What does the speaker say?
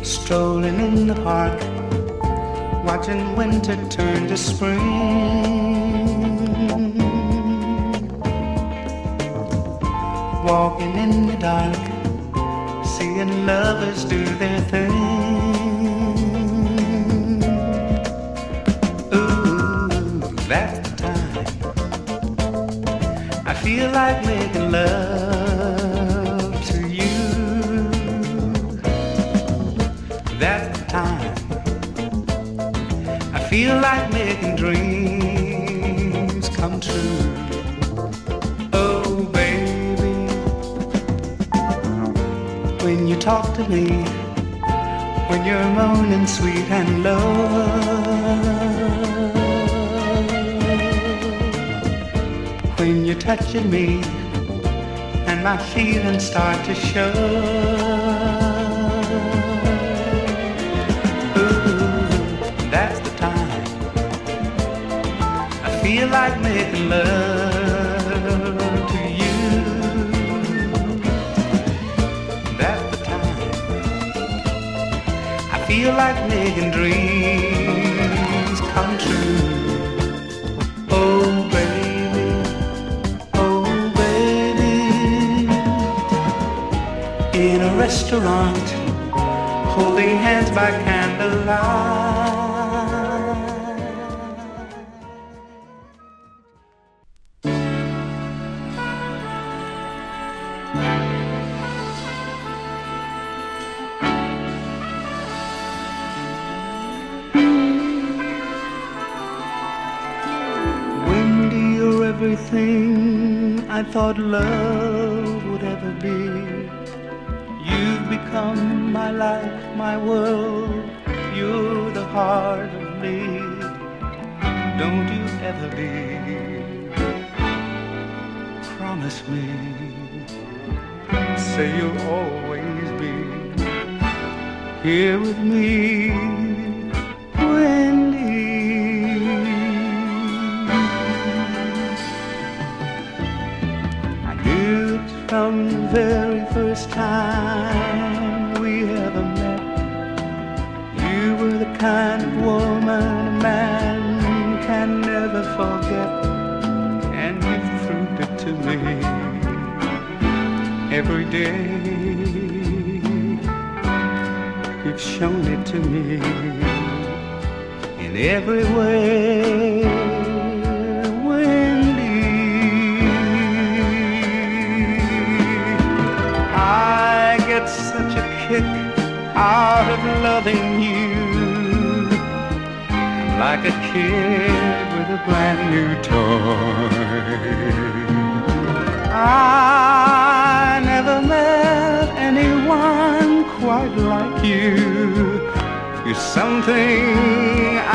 strolling in the park, watching winter turn to spring, walking in the dark, seeing lovers do their thing. Ooh, that's the time I feel like making love to you. That's the time I feel like making dreams come true. Oh baby, when you talk to me, when you're moaning sweet and low, when you're touching me and my feelings start to show. Feel like making love to you. That's the time I feel like making dreams come true. Oh baby, oh baby, in a restaurant, holding hands by candlelight. Everything I thought love would ever be, you've become my life, my world. You're the heart of me. Don't you ever leave. Promise me, say you'll always be here with me. From the very first time we ever met, you were the kind of woman a man can never forget, and you've proved it to me every day. You've shown it to me in every way. Such a kick out of loving you, like a kid with a brand new toy. I never met anyone quite like you. You're something